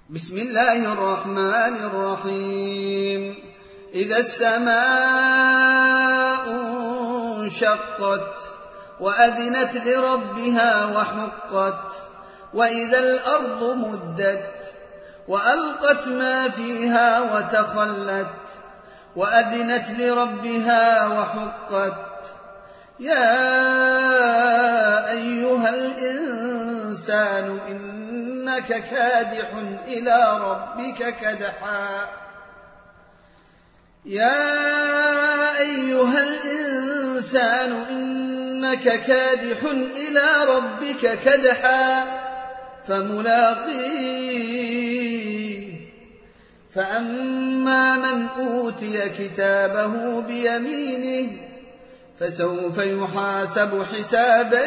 بسم الله الرحمن الرحيم. إذا السماء انشقت وأذنت لربها وحقت وإذا الأرض مدت وألقت ما فيها وتخلت وأذنت لربها وحقت يا أيها الإنسان إنك كادح إلى ربك كدحا يا أيها الإنسان إنك كادح إلى ربك كدحا فملاقيه فأما من أوتي كتابه بيمينه فسوف يحاسب حسابا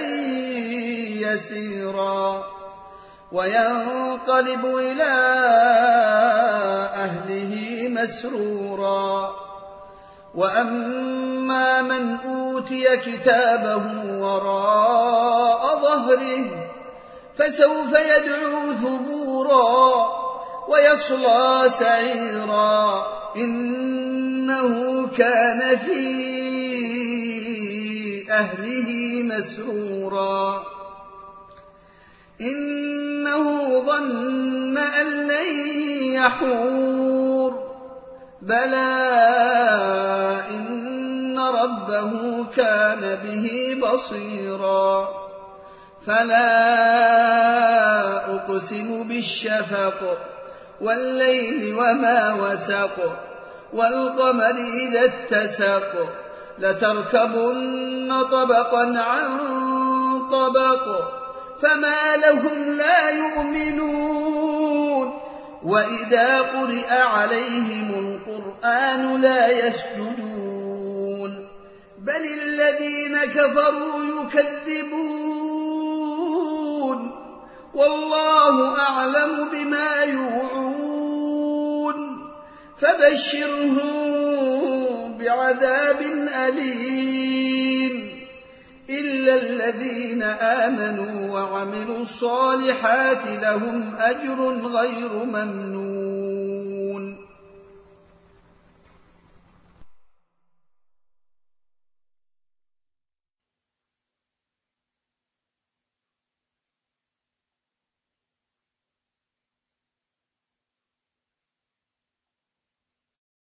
يسيرا وينقلب إلى أهله مسرورا وأما من أوتي كتابه وراء ظهره فسوف يدعو ثبورا ويصلى سعيرا إنه كان في أهله مسرورا إنه ظن أن لن يحور بلى إن ربه كان به بصيرا فلا أقسم بالشفق والليل وما وسق والقمر إذا اتسق لتركبن طبقا عن طبق فما لهم لا يؤمنون وإذا قرئ عليهم القرآن لا يسجدون بل الذين كفروا يكذبون والله أعلم بما يوعون فبشرهم بعذاب أليم إلا الذين آمنوا وعملوا الصالحات لهم أجر غير ممنون